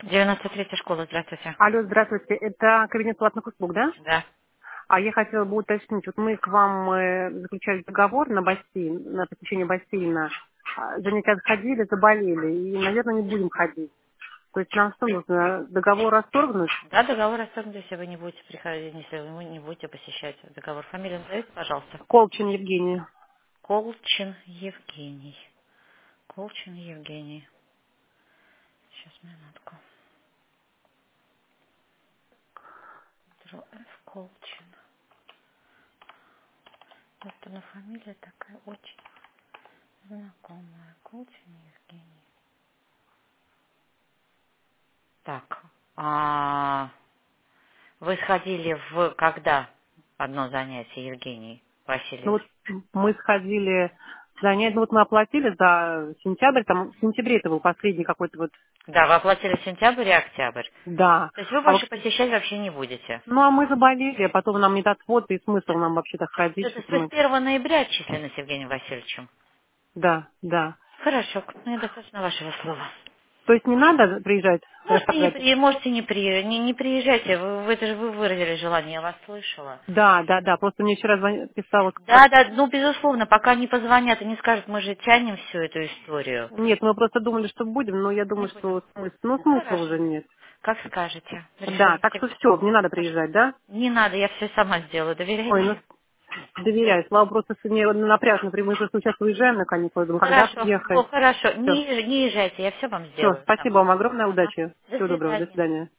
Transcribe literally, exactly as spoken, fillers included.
девяносто третья школа, здравствуйте. Алло, здравствуйте. Это кабинет платных услуг, да? Да. А я хотела бы уточнить, вот мы к вам э, заключали договор на бассейн, на посещение бассейна. А, Занятия отходили, заболели, и, наверное, не будем ходить. То есть нам что нужно, договор расторгнуть? Да, договор расторгнут, если вы не будете приходить, если вы не будете посещать договор. Фамилию назовите, пожалуйста. Колчин Евгений. Колчин Евгений. Колчин Евгений. Сейчас, минутку. Дро- Ф. Колчин. Вот она фамилия такая очень знакомая. Колчин Евгений. Так. А, вы сходили в когда одно занятие, Евгений Ну Васильевич? вот мы сходили, занятия, ну вот мы оплатили за сентябрь, там в сентябре это был последний какой-то вот, Да, вы оплатили сентябрь и октябрь. да. То есть вы А вот, больше посещать вообще не будете? ну а мы заболели, а потом нам нет отвода, и смысл нам вообще-то ходить, Это что-то вы с мы, первого ноября отчислены с Евгением Васильевичем. да, да. Хорошо, мне достаточно вашего слова. То есть не надо приезжать, Можете не, расторгать? при, можете не, при, не, не приезжайте, вы, вы- это же вы выразили желание, я вас слышала. Да, да, да. Просто мне вчера звон- писала как... Да, да, ну, безусловно, пока не позвонят и не скажут, мы же тянем всю эту историю. Нет, мы просто думали, что будем, но я Не думаю, будем. что смысл, ну, Ну, смысла уже хорошо. нет. Как скажете. Да, Решение так что всегда. все, не надо Хорошо. приезжать, да? Не надо, я все сама сделаю, Ой, доверяйте. ну, доверяю. Слава, просто что мне напряжно, напрямую, мы просто сейчас уезжаем на каникулы, думаю, когда Хорошо. О, приехать. хорошо. Все, Не, езж- не езжайте, я все вам все, сделаю спасибо сама. вам огромное, Ага. удачи. До Всего доброго, до свидания. свидания.